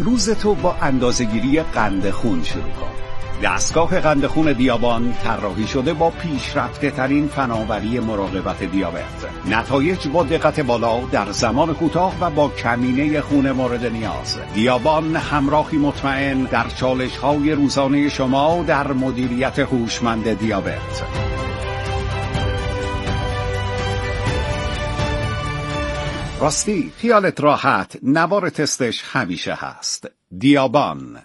روز تو با اندازه‌گیری قند خون شروع کن. دستگاه قند خون دیابان طراحی شده با پیشرفته ترین فناوری مراقبت دیابت. نتایج با دقت بالا در زمان کوتاه و با کمینه خون مورد نیاز. دیابان همراهی مطمئن در چالش‌های روزانه شما در مدیریت هوشمند دیابت. راستی خیالت راحت، نوار تستش همیشه هست. دیابان.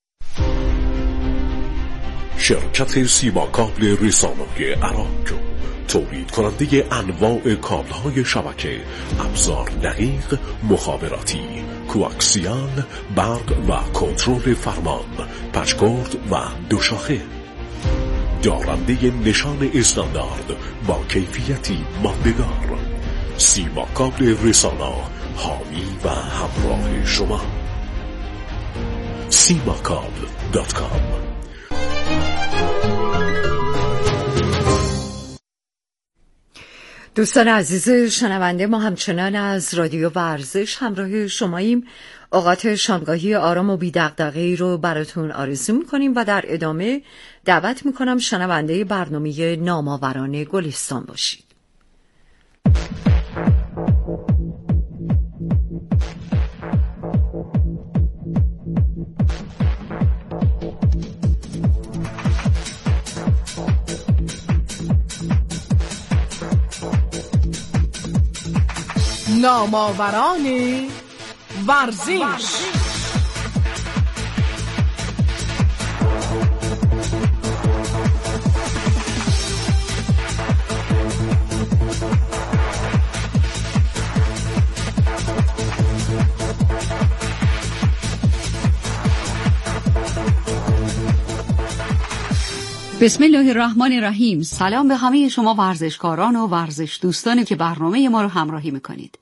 شرکت سیما کابل رسانه‌ای عراق تولید کننده انواع کابل‌های شبکه، ابزار دقیق، مخابراتی، کوآکسیال، برق و کنترل فرمان، پچکورد و دوشاخه. دارنده نشان استاندارد با کیفیتی ماندگار. سیما کابل رسانه، حامی و همراه شما. simakabel.com. دوستان عزیز شنونده، ما همچنان از رادیو ورزش همراه شماییم. اوقات شامگاهی آرام و بی دغدغه‌ای رو براتون آرزو می‌کنیم و در ادامه دعوت می‌کنم شنونده برنامه نامآوران گلستان باشید. نامآوران ورزش. بسم الله الرحمن الرحیم. سلام به همه شما ورزشکاران و ورزش دوستانی که برنامه ما رو همراهی میکنید.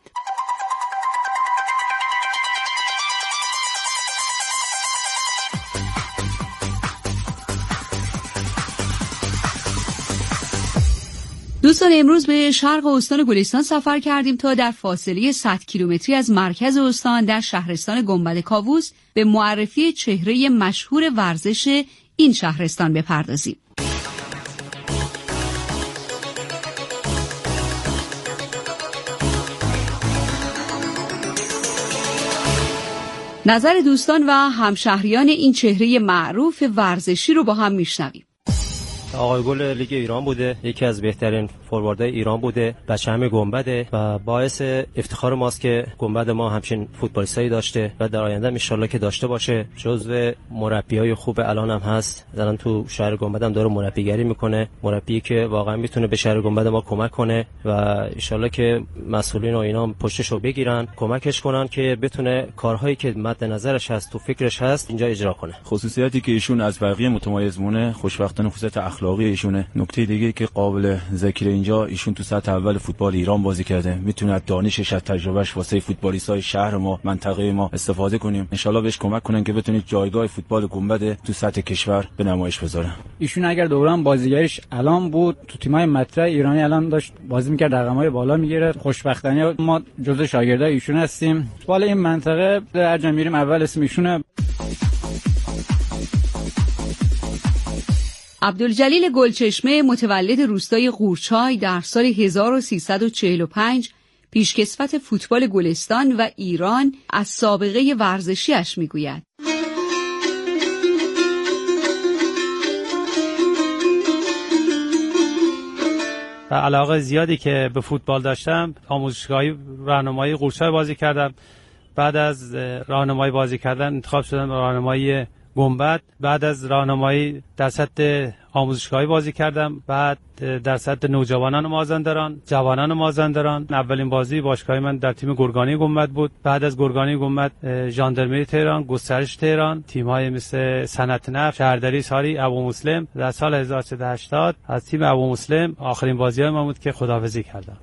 دوستان امروز به شرق استان گلستان سفر کردیم تا در فاصله 100 کیلومتری از مرکز استان در شهرستان گنبد کاووس به معرفی چهره مشهور ورزش این شهرستان بپردازیم. نظر دوستان و همشهریان این چهره معروف ورزشی رو با هم میشنویم. آقای گل لیگ ایران بوده، یکی از بهترین فورواردهای ایران بوده، بچه همه گنبده و باعث افتخار ماست که گنبد ما همچین فوتبالیستایی داشته و در آینده ان شاءالله که داشته باشه. جزو مربیای خوب الان هم هست، الان تو شهر گنبد هم داره مربیگری میکنه، مربی که واقعا میتونه به شهر گنبد ما کمک کنه و ان شاءالله که مسئولین و اینا پشتشو بگیرن، کمکش کنن که بتونه کارهایی که مد نظرش هست تو فکرش هست اینجا اجرا کنه. خصوصیاتی که ایشون از بقیه متمایز مونه خوشبختانه خصوصیت اخلاقی ایشونه. نکته دیگه که قابل ذکر اینجا، ایشون تو سطح اول فوتبال ایران بازی کرده، میتونه از دانشش، از تجربهش واسه فوتبالیستای شهر ما، منطقه ما استفاده کنیم. ان شاءالله بهش کمک کنن که بتونه جایگاه فوتبال گنبد تو سطح کشور به نمایش بذاره. ایشون اگر دوران بازیگریش الان بود تو تیم‌های مطرح ایرانی الان داشت بازی می‌کرد، رقم‌های بالا می‌گرفت. خوشبختانه ما جزو شاگردای ایشون هستیم. فوتبال این منطقه هر جا میریم اول اسم ایشونه. عبدالجلیل گلچشمه متولد روستای قورچای در سال 1345 پیشکسوت فوتبال گلستان و ایران از سابقه ورزشیش میگوید. علاقه زیادی که به فوتبال داشتم، آموزشگاهی راهنمایی قورچای بازی کردم. بعد از راهنمایی بازی کردن انتخاب شدم راهنمایی گنبد. بعد از راهنمایی در سطح آموزشگاهی بازی کردم، بعد در سطح نوجوانان مازندران، جوانان مازندران. اولین بازی باشگاهی من در تیم گرگانی گنبد بود. بعد از گرگانی گنبد ژاندارمری تهران، گسترش تهران، تیم‌های مثل صنعت نفت، شهرداری ساری، ابو مسلم. در سال 1380 از تیم ابو مسلم آخرین بازی‌های من بود که خداحافظی کردم.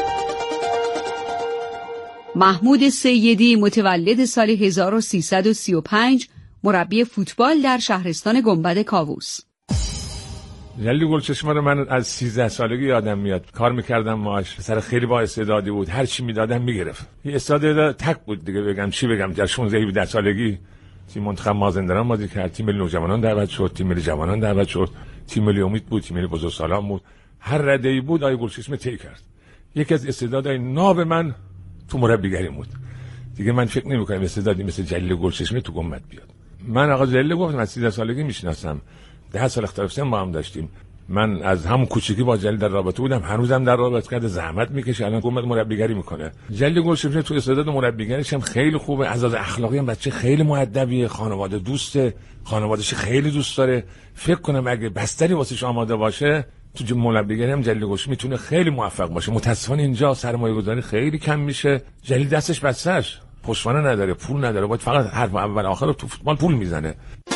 محمود سیدی متولد سال 1335 مربی فوتبال در شهرستان گنبد کاووس. جلیل گلچشمه رو من از 13 سالگی یادم میاد، کار میکردم معاش. پسر خیلی با استعدادی بود، هر چی میدادم میگرفت. یه استعداد تک بود دیگه، بگم چی بگم، در 16 17 سالگی تیم منتخب مازندران بازی کرد، تیم ملی نوجوانان دعوت شد، تیم ملی جوانان دعوت شد، تیم ملی امید بود، تیم ملی بزرگسالان بود. هر رده‌ای بود آقای گلچشمه طی کرد. یکی از استعدادهای ناب من تو مربیگری بود. دیگه من فکر نمی‌کنم استعدادی مثل جلیل گلچشمه تو گنبد بیاد. من آقا جلیل گفتم از 13 سالگی میشناسم. 10 سال اختلاف سن با هم داشتیم. من از همون کوچیکی با جلیل در رابطه بودم، هنوزم در رابطه کرده، زحمت میکشه، الان گنبد مربیگری میکنه. جلیل گلچشمه تو استعداد مربیگریش هم خیلی خوبه، از لحاظ اخلاقی هم بچه خیلی مؤدبیه، خانواده دوسته، خانواده‌اش خیلی دوست داره. فکر کنم اگه بستری واسش آماده باشه تو مربیگری هم جلیل گلچشمه میتونه خیلی موفق باشه. متأسفانه اینجا سرمایه‌گذاری خیلی کم میشه. جلیل دستش بسته‌اش، پشتوانه نداره، پول نداره، باید فقط حرف اول آخر رو تو فوتبال پول میزنه.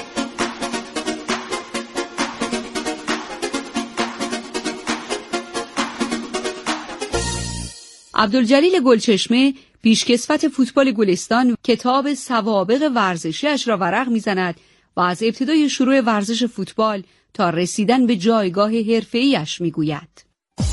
عبدالجلیل گلچشمه پیشکسوت فوتبال گلستان کتاب سوابق ورزشی‌اش را ورق می‌زند و از ابتدای شروع ورزش فوتبال تا رسیدن به جایگاه حرفه‌ای‌اش می‌گوید.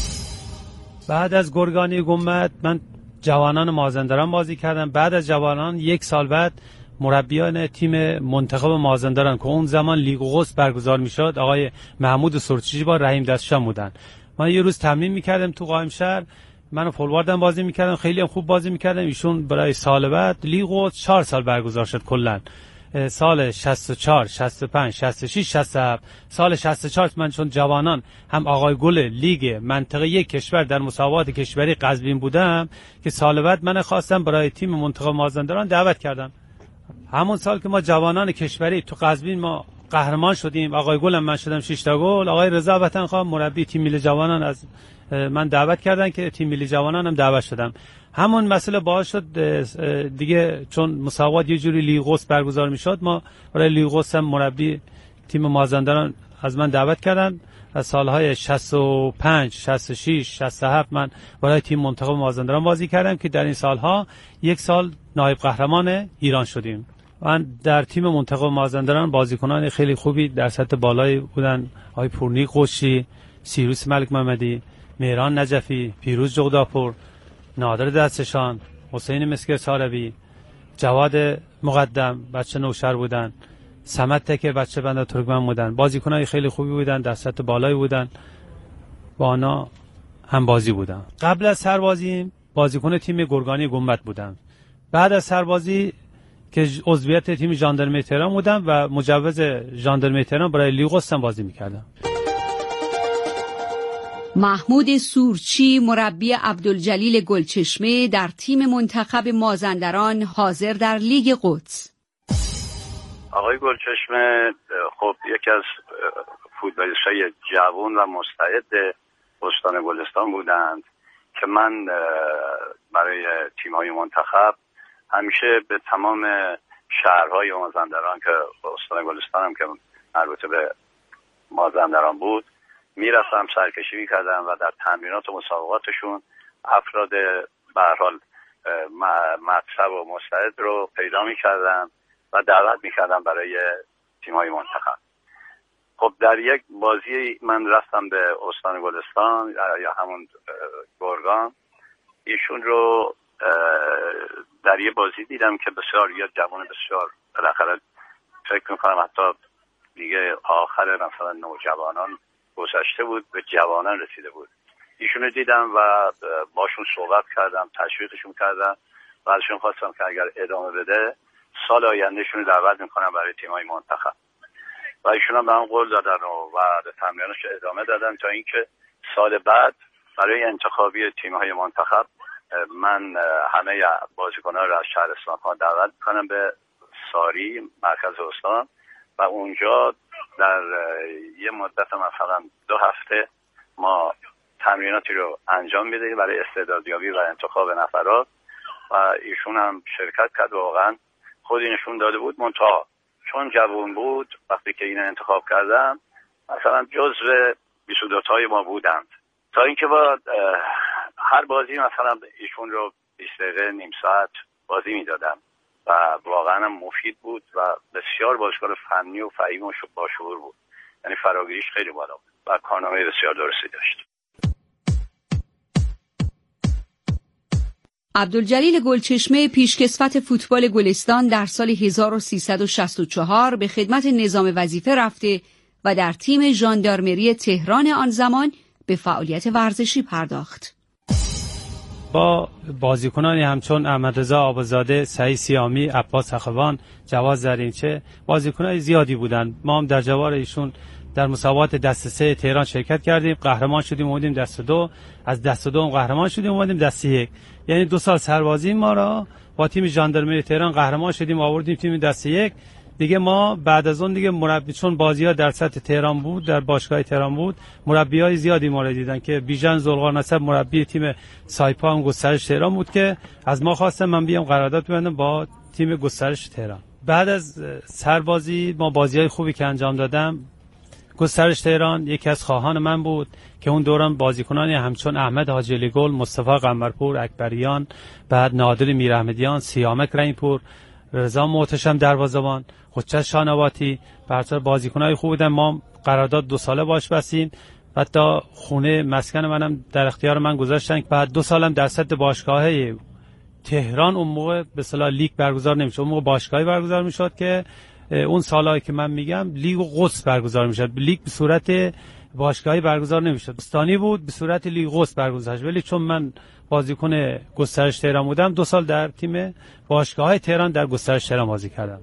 بعد از گرگانی گنبد من جوانان مازندران بازی کردم. بعد از جوانان 1 سال بعد مربیان تیم منتخب مازندران که اون زمان لیگ قدس برگزار می‌شد آقای محمود سرچیجی با رحیم دستشان بودن. ما یه روز تمرین می‌کردیم تو قائمشهر، من فولواردم بازی می‌کردم، خیلی هم خوب بازی می‌کردم. ایشون برای سال بعد لیگ قدس 4 سال برگزار شد کلاً. سال 64 65 66 67 سال 64 من چون جوانان هم آقای گل لیگ منطقه 1 کشور در مسابقات کشوری قزوین بودم که سال بعد من خواستم برای تیم منتخب مازندران دعوت کردم. همون سال که ما جوانان کشوری تو قزوین ما قهرمان شدیم، آقای گل من شدم 6 تا گل، آقای رضا وطنخواه مربی تیم ملی جوانان از من دعوت کردن که تیم ملی جوانان هم دعوت شدم. همون مسئله باعث شد دیگه چون مسابقات یه جوری لیگ قدس برگزار میشد، ما برای لیگ قدس هم مربی تیم مازندران از من دعوت کردن. از سالهای 65 66 67 من برای تیم منتخب مازندران بازی کردم که در این سالها 1 سال نایب قهرمان ایران شدیم. من در تیم منتخب مازندران بازیکنان خیلی خوبی در سطح بالایی بودن، آقای پورنی قشی، سیروس ملک محمدی، مهران نجفی، پیروز جغداپور، نادر دستشان، حسین مسکر ساروی، جواد مقدم بچه نوشهر بودن، صمد تکه بچه بنده ترکمن بودن. بازیکنای خیلی خوبی بودن، در سطح بالایی بودن، با آنها هم بازی بودم. قبل از سربازی بازیکن تیم گرگانی گنبد بودم. بعد از سربازی که عضویت تیم ژاندارمری تهران بودم و مجوز ژاندارمری تهران برای لیگ قدس بازی می‌کردم. محمود سورچی مربی عبدالجلیل گلچشمه در تیم منتخب مازندران حاضر در لیگ قدس. آقای گلچشمه خب یکی از فوتبالیست‌های جوان و مستعد استان گلستان بودند که من برای تیم‌های منتخب همیشه به تمام شهرهای مازندران که استان گلستان هم که مربوط به مازندران بود میرفتم، سرکشی میکردم و در تمرینات و مسابقاتشون افراد به هر حال مطلب و مستعد رو پیدا میکردم و دعوت میکردم برای تیم‌های منتخب. خب در یک بازی من رفتم به استان گلستان یا همون گرگان، ایشون رو در یه بازی دیدم که بسیار یه جوان بسیار بالاخره فکر میکنم حتی دیگه آخر مثلا نوجوانان گذشته بود به جوانان رسیده بود. ایشون رو دیدم و باشون صحبت کردم، تشویقشون کردم و ازشون خواستم که اگر ادامه بده سال آیندهشون رو دعوت میکنم برای تیم‌های منتخب و ایشون هم به من قول دادن و تمرینش ادامه دادن تا اینکه سال بعد برای انتخابی تیم‌های منتخب من همه بازیکن‌ها رو از شهرستان‌ها دعوت میکنم به ساری مرکز استان و اونجا در یه مدت مثلا 2 هفته ما تمریناتی رو انجام میدهیم برای استعدادیابی و انتخاب نفرات و ایشون هم شرکت کرد. واقعا خودی نشون داده بود، منتها چون جوان بود وقتی که اینو انتخاب کردم مثلا جزو 22 تای ما بودند تا اینکه با هر بازی مثلا ایشون رو 20 دقیقه نیم ساعت بازی میدادم و واقعا مفید بود و بسیار بازیکن فنی و فهیم و با شعور بود، یعنی فراگیریش خیلی بالا بود و کارنامه بسیار درستی داشت. عبدالجلیل گلچشمه پیشکسوت فوتبال گلستان در سال 1364 به خدمت نظام وظیفه رفته و در تیم ژاندارمری تهران آن زمان به فعالیت ورزشی پرداخت. با بازیکنانی همچون احمد رضا آبازاده، سعید سیامی، عباس اخوان، جواد زرینچه بازیکنای زیادی بودند. ما هم در جوار ایشون در مسابقات دسته 3 تهران شرکت کردیم، قهرمان شدیم، اومدیم دسته 2، از دسته 2 قهرمان شدیم، اومدیم دسته 1. یعنی 2 سال سربازی ما را با تیم ژاندارمری تهران قهرمان شدیم، آوردیم تیم دسته 1. دیگه ما بعد از اون دیگه مربی، چون بازی‌ها در سطح تهران بود، در باشگاه تهران بود، مربیای زیادی ما را دیدن که بیژن ذوالقرنصب مربی تیم سایپا هم گسترش تهران بود که از ما خواستم من بیام قرارداد ببندم با تیم گسترش تهران. بعد از سربازی ما بازی‌های خوبی که انجام دادم، گسترش تهران یکی از خواهان من بود که اون دوران بازیکنانی همچون احمد حاجی علی گل، مصطفی قمرپور، اکبریان، بعد نادر میراحمدیان، سیامک رحیمپور، رضا محتشم دروازه‌بان، حجت شانواتی، برتر بازیکنای خوب بودن. ما قرارداد 2 ساله باش بستیم. حتی خونه مسکن منم در اختیار من گذاشتن. بعد 2 سالم در سطح باشگاه‌های تهران اون موقع به اصطلاح لیگ برگزار نمی‌شد. اون موقع باشگاهی برگزار می‌شد که اون سالایی که من میگم لیگ و قدس برگزار می‌شد. لیگ به صورت باشگاهی برگزار نمی‌شد. استانی بود، به صورت لیگ قدس برگزار شد. ولی چون من بازیکن گسترش تهران بودم، 2 سال در تیم باشگاه‌های تهران در گسترش تهران بازی کردم.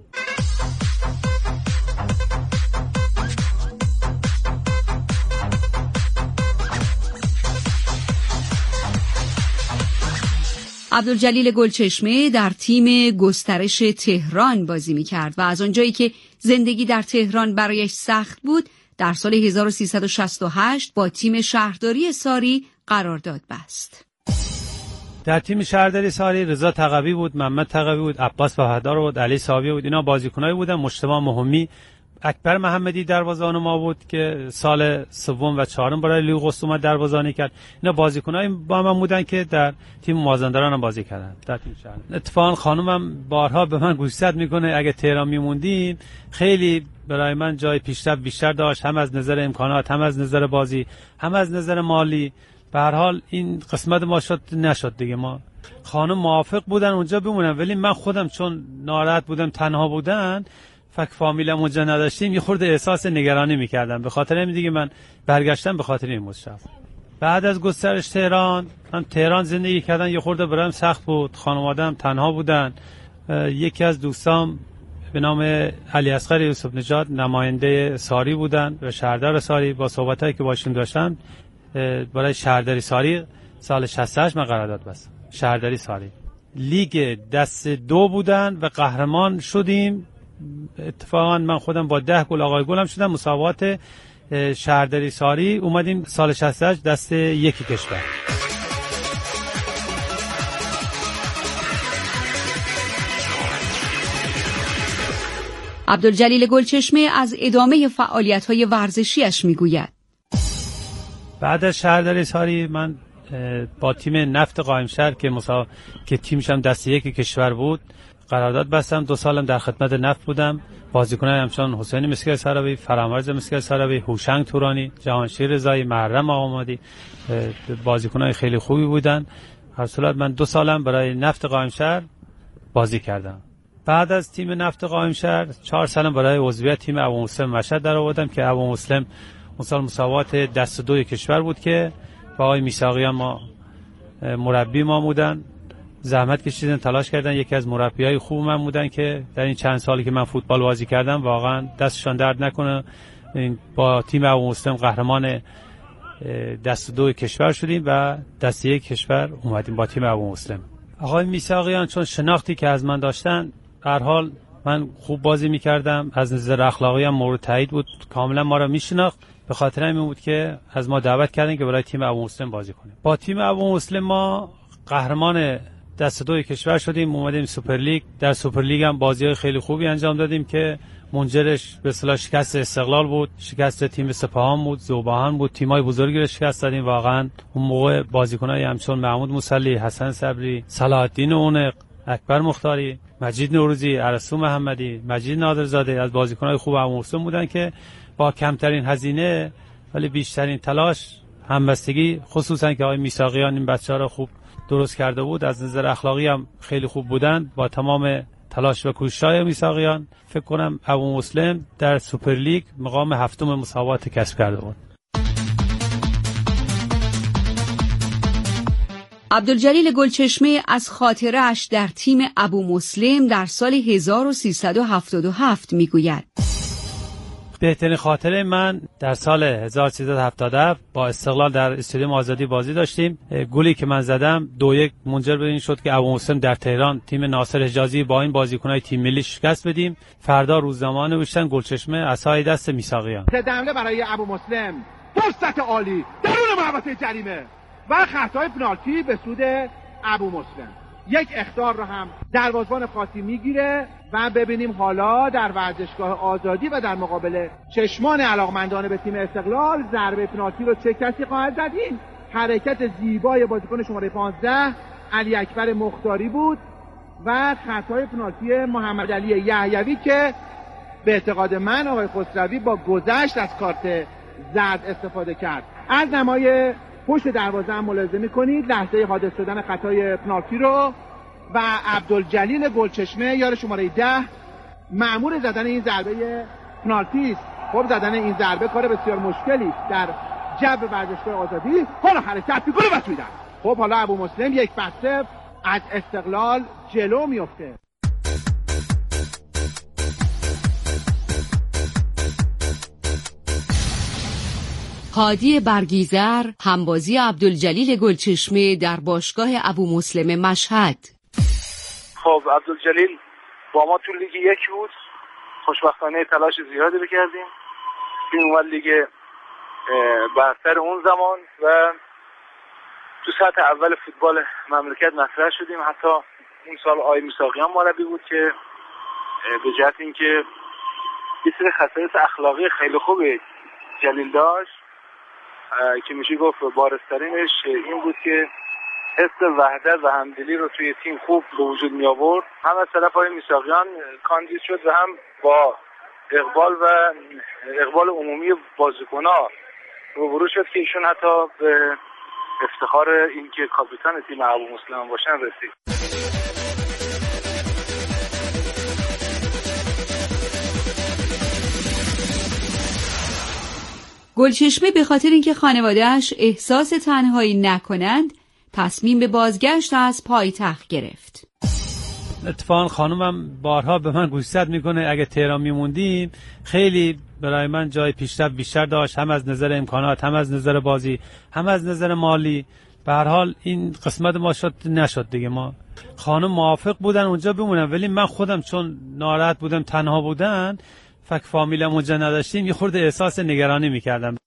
عبدالجلیل گلچشمه در تیم گسترش تهران بازی می‌کرد و از آنجایی که زندگی در تهران برایش سخت بود، در سال 1368 با تیم شهرداری ساری قرارداد بست. در تیم شهرداری ساری رضا تقوی بود، محمد تقوی بود، عباس وحدار بود، علی صاوی بود. اینا بازیکنایی بودن. مجتبی مهمی، اکبر محمدی دروازه‌بان ما بود که سال 3 و 4 برای لیگ قدس اومد دروازه‌بانی کرد. اینا بازیکنایی با من بودن که در تیم مازندران هم بازی کردن. در تیم شهر اتفاقا خانومم بارها به من گوشزد میکنه اگه تهران میموندیم خیلی برای من جای پیشرفت بیشتر داشت، هم از نظر امکانات، هم از نظر بازی، هم از نظر مالی. به هر حال این قسمت ما نشد دیگه. ما خانم موافق بودن اونجا بمونم، ولی من خودم چون ناراحت بودم، تنها بودن، فک فامیلم اونجا نداشتیم، یه خورده احساس نگرانی میکردم. به خاطر همین دیگه من برگشتم، به خاطر این مصرف. بعد از گسترش تهران، من تهران زندگی کردن یه خورده برایم سخت بود. خانواده‌ام تنها بودن. یکی از دوستام به نام علی اصغر یوسف نژاد نماینده ساری بودن و شهردار ساری. با صحبتایی که باشون داشتم برای شهرداری ساری سال 68 من قرارداد بستم. شهرداری ساری لیگ دسته 2 بودن و قهرمان شدیم. اتفاقا من خودم با 10 گل آقای گلم شدم. مسابقات شهرداری ساری اومدیم سال 68 دسته 1 کشور. عبدالجلیل گلچشمه از ادامه فعالیت‌های ورزشیش میگوید. بعد از شهرداری ساری من با تیم نفت قائمشهر که تیمش هم دسته 1 کشور بود قرارداد بستم. 2 سالم در خدمت نفت بودم. بازیکنان همچون حسین مسکی سروی، فرامرز مسکی سروی، هوشنگ تورانی، جهانشیر رضایی، محرم آقامادی بازیکنای خیلی خوبی بودن. هر صورت من 2 سالم برای نفت قائمشهر بازی کردم. بعد از تیم نفت قائمشهر 4 سالم برای عضویت تیم ابومسلم مشهد در آوردم که ابومسلم اون سال مسابقات دسته 2 کشور بود که با آقای میثاقیان ما مربی ما بودن. زحمت کشیدن، تلاش کردن. یکی از مربیای خوب من بودن که در این چند سالی که من فوتبال بازی کردم واقعا دستشان درد نکنه. با تیم ابومسلم قهرمان دسته 2 کشور شدیم و دسته 1 کشور اومدیم با تیم ابومسلم. آقای میثاقیان چون شناختی که از من داشتن، به هر حال من خوب بازی می‌کردم، از نظر اخلاقی هم مورد تایید بود، کاملا ما را میشناخت. به خاطر همین بود که از ما دعوت کردن که برای تیم ابومسلم بازی کنیم. با تیم ابومسلم ما قهرمان دسته 2 کشور شدیم، اومدیم سوپر لیگ. در سوپر لیگ هم بازی‌های خیلی خوبی انجام دادیم که منجرش به اصطلاح شکست استقلال بود، شکست تیم سپاهان بود، ذوباهن بود. تیم‌های بزرگی رو شکست دادیم. واقعا اون موقع بازیکن‌های همچون محمود موسلی، حسن صبری، صلاح الدین اونق، اکبر مختاری، مجید نوروزی، ارسطو محمدی، مجید نادرزاده از بازیکن‌های خوب ابومسلم بودن که با کمترین هزینه ولی بیشترین تلاش، همبستگی، خصوصا که آقای میثاقیان این بچه‌ها رو خوب درست کرده بود، از نظر اخلاقی هم خیلی خوب بودند. با تمام تلاش و کوشش‌های میثاقیان فکر کنم ابو مسلم در سوپرلیگ مقام هفتم مساوات کسب کرده بود. عبدالجلیل گلچشمه از خاطره‌اش در تیم ابو مسلم در سال 1377 میگوید: بهترین خاطره من در سال 1377 با استقلال در استادیوم آزادی بازی داشتیم. گلی که من زدم 2-1 منجر به این شد که ابو مسلم در تهران تیم ناصر حجازی با این بازیکن‌های تیم ملی شکست بدیم. فردا روزنامه‌ها نوشتن گلچشمه عصای دست میثاقیان. حمله برای ابو مسلم، فرصت عالی درون محوطه جریمه و خطای پنالتی به سود ابو مسلم. یک اخطار رو هم دروازه‌بان خاصی میگیره و ببینیم حالا در ورزشگاه آزادی و در مقابل چشمان علاقمندان به تیم استقلال ضربه پنالتی رو چه کسی خواهد زد. این حرکت زیبای بازیکن شماره 15 علی اکبر مختاری بود و خطای پنالتی محمد علی یحیوی که به اعتقاد من آقای خسروی با گذشت از کارت زرد استفاده کرد. از نمای پشت دروازه هم ملاحظه می‌کنید لحظه حادث شدن خطای پنالتی رو و عبدالجلیل گلچشمه یار شماره 10 مأمور زدن این ضربه پنالتی است. خب زدن این ضربه کار بسیار مشکلی است در جو ورزشگاه آزادی. حالا حرکت می‌کنه و تویدن. خب حالا ابو مسلم 1-0 از استقلال جلو میفته. هادی برگیزر همبازی عبدالجلیل گلچشمه در باشگاه ابو مسلم مشهد. خب عبدالجلیل با ما تو لیگ 1 بود. خوشبختانه تلاش زیادی بکردیم. تیم اومد لیگ برتر اون زمان و تو سطح اول فوتبال مملکت مطرح شدیم. حتی اون سال آقای میثاقیان مربی بود که به جهت اینکه یه سری خصایص اخلاقی خیلی خوبی جلیل داشت که میشه گفت بارزترینش این بود که حس وحدت و همدلی رو توی تیم خوب به وجود می آورد. هم از طرف های میثاقیان کاندید شد و هم با اقبال عمومی بازیکن‌ها روبرو شد که ایشون حتی به افتخار اینکه کاپیتان تیم ابو مسلم باشن رسید. گلچشمه به خاطر اینکه خانواده‌اش احساس تنهایی نکنند تصمیم به بازگشت از پایتخت گرفت. اتفاقا خانومم بارها به من گوشزد میکنه اگه تهران میموندیم خیلی برای من جای پیشرفت بیشتر داشت، هم از نظر امکانات، هم از نظر بازی، هم از نظر مالی. به هر حال این قسمت ما نشد دیگه. ما خانم موافق بودن اونجا بمونم، ولی من خودم چون ناراحت بودم، تنها بودن، فک فامیلم اونجا نداشتیم، یه خورده احساس نگرانی میکردم.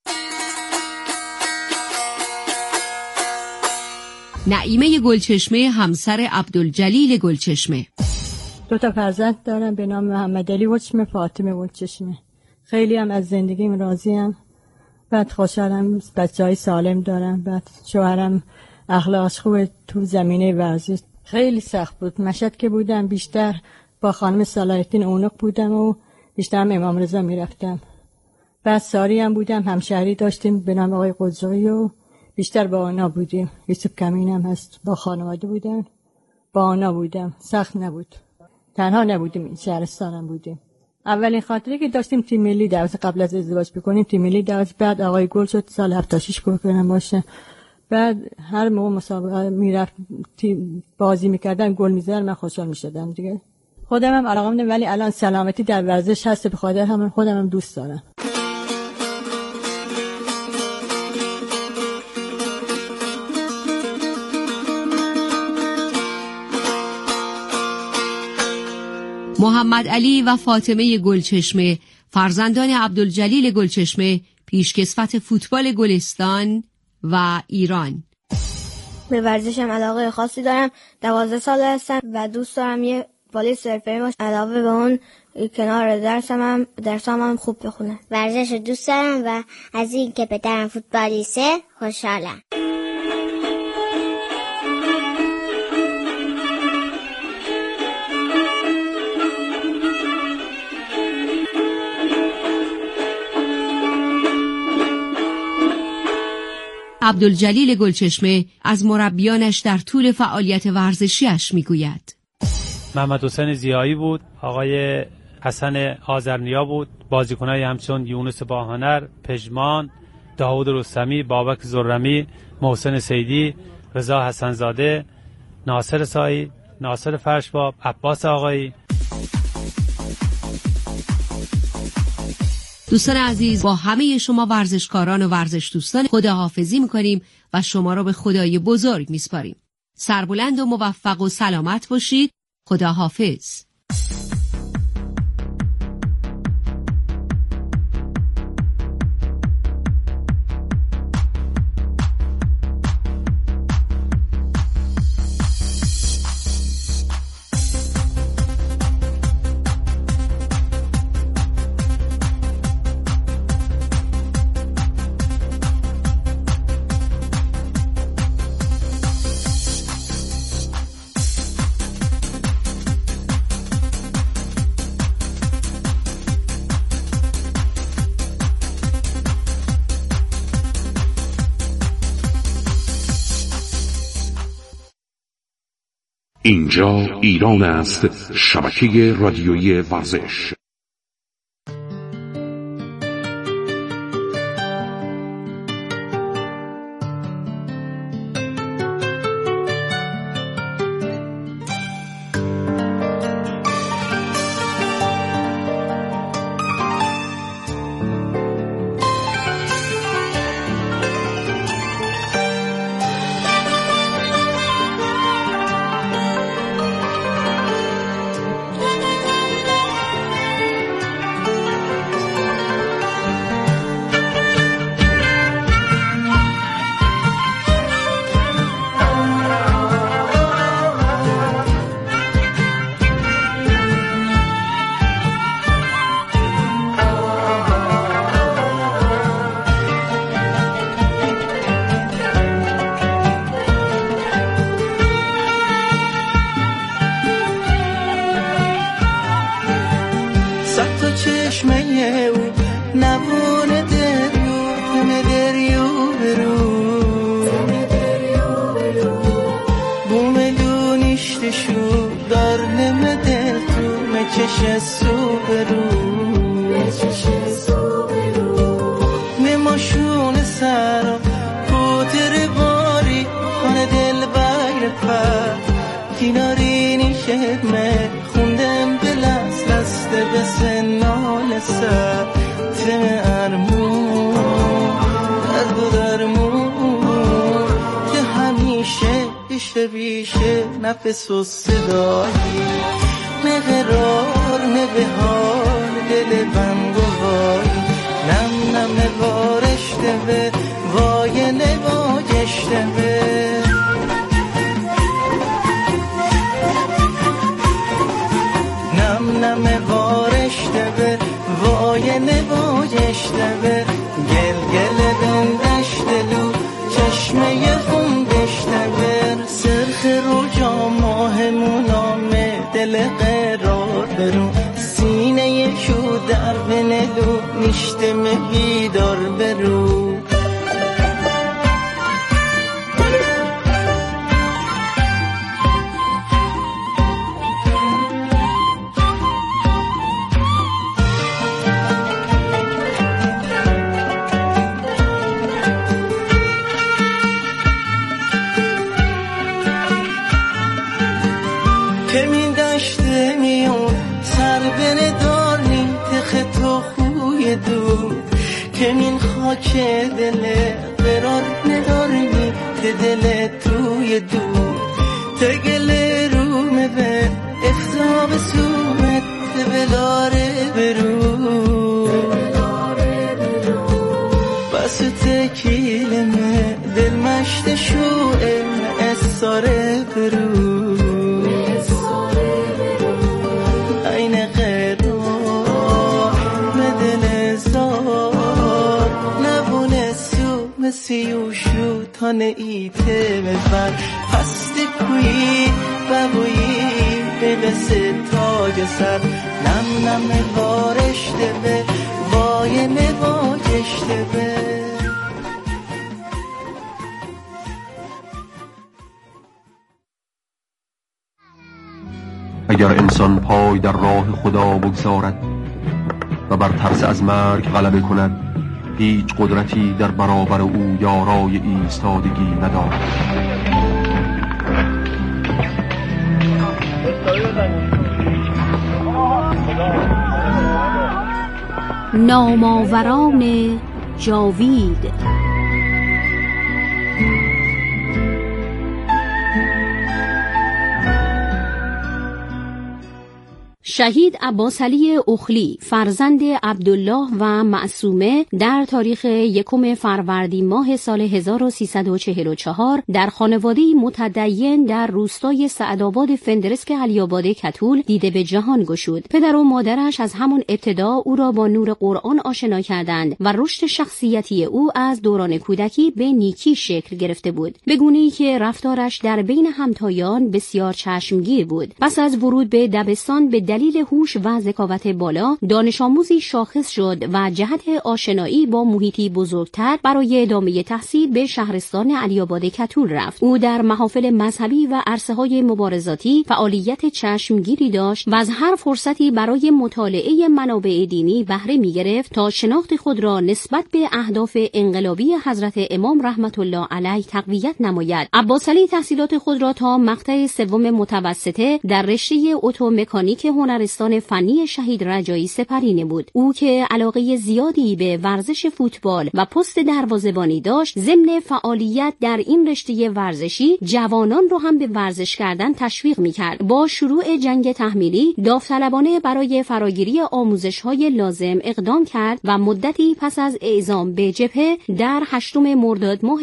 نعیمه گلچشمه همسر عبدالجلیل گلچشمه. 2 فرزند دارم به نام محمد علی و فاطمه گلچشمه. خیلی هم از زندگیم راضیم. بعد خوشحالم، بچه‌های سالم دارم. بعد شوهرم اخلاقش خوبه، تو زمینه ورزش. خیلی سخت بود. مشهد که بودم بیشتر با خانم صلاح‌الدین اونق بودم و بیشتر هم امام رضا میرفتم. بعد ساری هم بودم، همشهری داشتیم به نام آقای قزوی و بیشتر با آنا بودیم. یوسف کمینم هست، با خانواده بودن، با آنا بودم. سخت نبود، تنها نبودیم، این شهرستانم بودیم. اولین خاطره که داشتیم تیم ملی دعوت، قبل از ازدواج بکنیم تیم ملی دعوت. بعد آقای گل شد سال 76 کنم باشه. بعد هر موقع مسابقه میرفت بازی میکردن گل میزدن، من خوشحال میشدم دیگه. خودم هم علاقه دارم، ولی الان سلامتی در ورزش هست، به خاطر همون خودم هم دوست دارم. محمد علی و فاطمه گلچشمه فرزندان عبدالجلیل گلچشمه پیشکسوت فوتبال گلستان و ایران. به ورزشم علاقه خاصی دارم. 12 ساله هستم و دوست دارم یه پلیس حرفه‌ای باشم. علاوه به اون کنار درسام هم خوب بخونم. ورزش رو دوست دارم و از این که پدرم فوتبالیسته خوشحالم. عبدالجلیل گلچشمه از مربیانش در طول فعالیت ورزشیش میگوید. محمد حسین زیایی بود، آقای حسن آذرنیا بود، بازیکنای همچون یونس باهنر، پژمان، داوود رستمی، بابک زرمی، محسن سیدی، رضا حسنزاده، ناصر سایی، ناصر فرشباب، عباس آقایی. دوستان عزیز، با همه شما ورزشکاران و ورزش دوستان خداحافظی میکنیم و شما را به خدای بزرگ میسپاریم. سربلند و موفق و سلامت باشید. خداحافظ. اینجا ایران است، شبکه رادیویی ورزش. نفس و صدایی نه قرار نه به حال دل بنگوایی نم نم وارشته به وای نواجشته به نم نم وارشته به وای نواجشته به گل گل بندشته لو چشمه خون دشته به سرخ رو جا ماه منامه دل قرار برو سینه شو در بندو نشتم بیدار برو که دل قرار ندارمی که دل توی دو تگل رومه به افتاب سومت بلاره برو بس تکیلمه دل مشت شوه اساره برو این قرار مدل زار سیوشو تانه ایته ببر پست کوی ببویی بلسه تاج سر نم نم وارشته به وای نواجشته به اگر انسان پای در راه خدا بگذارد و بر ترس از مرگ غلبه کند، هیچ قدرتی در برابر او یارای ایستادگی ندارد. نامآوران جاوید. شهید عباسعلی اخلی فرزند عبدالله و معصومه در تاریخ 1 فروردین ماه سال 1344 در خانواده‌ای متدین در روستای سعدآباد فندرسک علی‌آباد کتول دیده به جهان گشود. پدر و مادرش از همان ابتدا او را با نور قرآن آشنا کردند و رشد شخصیتی او از دوران کودکی به نیکی شکل گرفته بود، به گونه‌ای که رفتارش در بین همتایان بسیار چشمگیر بود. پس از ورود به دبستان به دلیل هوش و ذکاوت بالا دانش آموزی شاخص شد و جهت آشنایی با محیطی بزرگتر برای ادامه تحصیل به شهرستان علی‌آباد کتول رفت. او در محافل مذهبی و عرصه‌های مبارزاتی فعالیت چشمگیری داشت و از هر فرصتی برای مطالعه منابع دینی بهره می‌گرفت تا شناخت خود را نسبت به اهداف انقلابی حضرت امام رحمت الله علیه تقویت نماید. عباسعلی تحصیلات خود را تا مقطع سوم متوسطه در رشته اتومکانیک هنرستان فنی شهید رجایی سپری نمود. او که علاقه زیادی به ورزش فوتبال و پست دروازه‌بانی داشت، ضمن فعالیت در این رشته ورزشی جوانان رو هم به ورزش کردن تشویق می‌کرد. با شروع جنگ تحمیلی داوطلبانه برای فراگیری آموزش‌های لازم اقدام کرد و مدتی پس از اعزام به جبهه در 8 مرداد ماه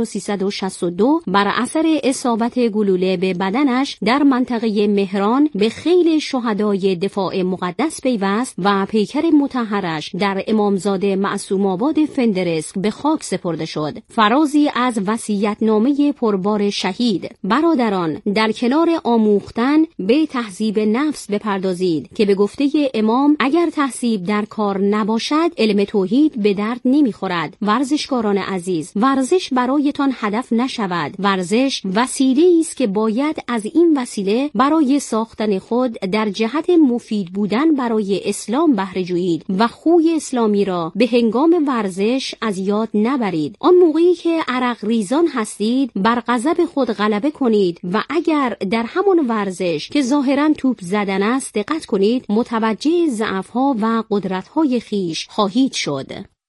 1362 بر اثر اصابت گلوله به بدنش در منطقه مهران به خیل شهدای دفاع مقدس پیوست و پیکر مطهرش در امامزاده معصوم آباد فندرسک به خاک سپرده شد. فرازی از وصیت‌نامه پربار شهید: برادران، در کنار آموختن به تهذیب نفس بپردازید که به گفته امام اگر تهذیب در کار نباشد علم توحید به درد نمیخورد. ورزشکاران عزیز، ورزش برایتان هدف نشود. ورزش وسیله‌ای است که باید از این وسیله برای ساختن خود در جهت مفید بودن برای اسلام بهره جویید و خوی اسلامی را به هنگام ورزش از یاد نبرید. آن موقعی که عرق ریزان هستید بر غضب خود غلبه کنید و اگر در همان ورزش که ظاهراً توپ زدن است دقت کنید، متوجه ضعف‌ها و قدرت‌های خیش خواهید شد.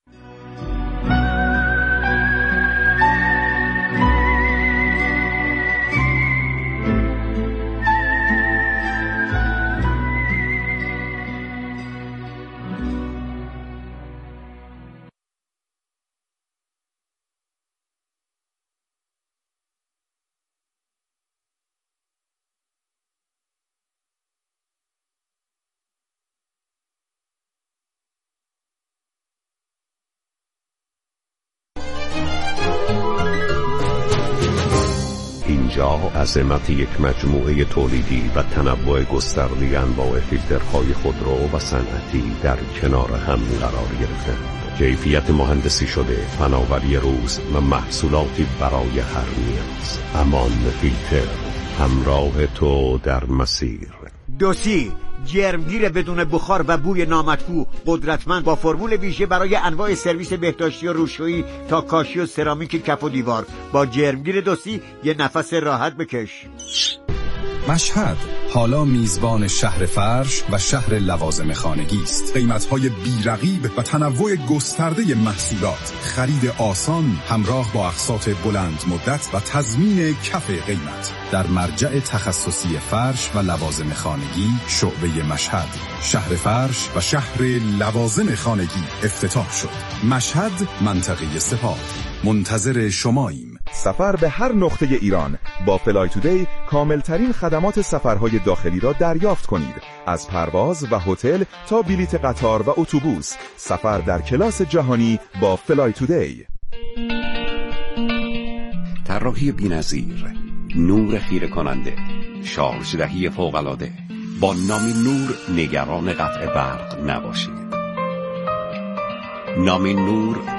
اینجا عظمت یک مجموعه تولیدی و تنوع گسترده انواع فیلترهای خودرو و صنعتی در کنار هم قرار گرفته. کیفیت مهندسی شده، فناوری روز و محصولاتی برای هر نیاز. امان فیلتر، همراه تو در مسیر. دوسی جرمگیر بدون بخار و بوی نامطبوع، قدرتمند، با فرمول ویژه برای انواع سرویس بهداشتی و روشویی تا کاشی و سرامیک کف و دیوار. با جرمگیر دوسی یه نفس راحت بکش. مشهد حالا میزبان شهر فرش و شهر لوازم خانگی است. قیمت‌های بی‌رقیب و تنوع گسترده محصولات، خرید آسان همراه با اقساط بلند مدت و تضمین کف قیمت در مرجع تخصصی فرش و لوازم خانگی شعبه مشهد. شهر فرش و شهر لوازم خانگی افتتاح شد. مشهد، منطقه سپاه. منتظر شماییم. سفر به هر نقطه ایران با فلای تودی کاملترین خدمات سفرهای داخلی را دریافت کنید. از پرواز و هتل تا بلیت قطار و اتوبوس، سفر در کلاس جهانی با فلای تودی. طراحی بی‌نظیر، نور خیره کننده، شارژدهی فوق‌العاده. با نامی نور نگران قطع برق نباشید. نامی نور